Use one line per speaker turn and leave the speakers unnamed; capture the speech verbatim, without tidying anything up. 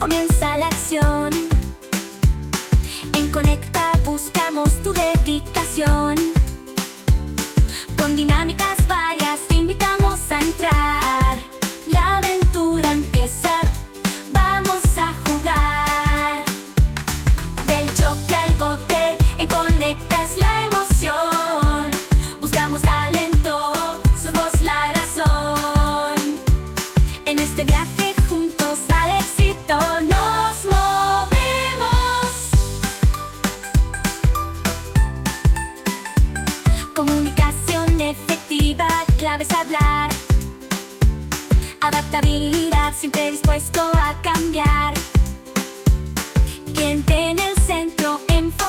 comienza la acción. En Conecta buscamos tu dedicación. Con dinámicas varias te invitamos a entrar. La aventura empieza, vamos a jugar. Del choque al bote, en Conecta es la emoción. Buscamos talento, somos la razón. En este viaje juntos al éxito nos movemos. Comunicación efectiva, clave es hablar. Adaptabilidad, siempre dispuesto a cambiar. Cliente en el centro, enfoque.